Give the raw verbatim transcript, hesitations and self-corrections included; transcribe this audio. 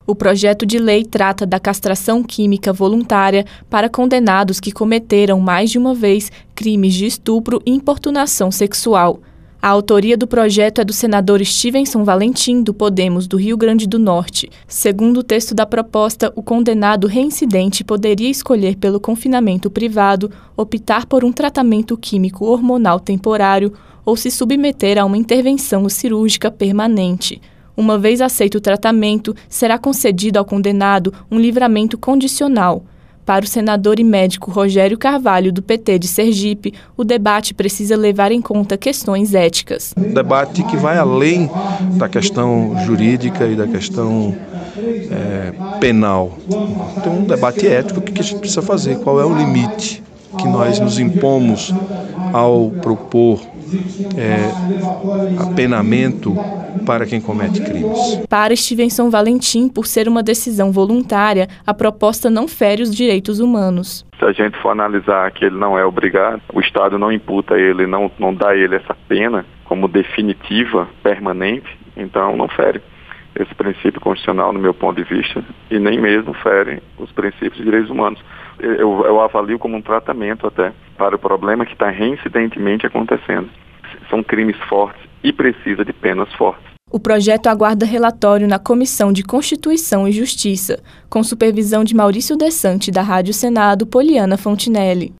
O projeto de lei trata da castração química voluntária para condenados que cometeram mais de uma vez crimes de estupro e importunação sexual. A autoria do projeto é do senador Stevenson Valentim, do Podemos do Rio Grande do Norte. Segundo o texto da proposta, o condenado reincidente poderia escolher pelo confinamento privado, optar por um tratamento químico hormonal temporário ou se submeter a uma intervenção cirúrgica permanente. Uma vez aceito o tratamento, será concedido ao condenado um livramento condicional. Para o senador e médico Rogério Carvalho, do P T de Sergipe, o debate precisa levar em conta questões éticas. Um debate que vai além da questão jurídica e da questão é, penal. Então, um debate ético, o que a gente precisa fazer? Qual é o limite que nós nos impomos ao propor é, apenamento para quem comete crimes? Para Stevenson Valentim, por ser uma decisão voluntária, a proposta não fere os direitos humanos. Se a gente for analisar que ele não é obrigado, o Estado não imputa ele, não, não dá a ele essa pena como definitiva, permanente, então não fere esse princípio constitucional, no meu ponto de vista, e nem mesmo fere os princípios de direitos humanos. Eu, eu avalio como um tratamento até para o problema que está reincidentemente acontecendo. São crimes fortes e precisa de penas fortes. O projeto aguarda relatório na Comissão de Constituição e Justiça, com supervisão de Maurício Desante, da Rádio Senado, Poliana Fontinelli.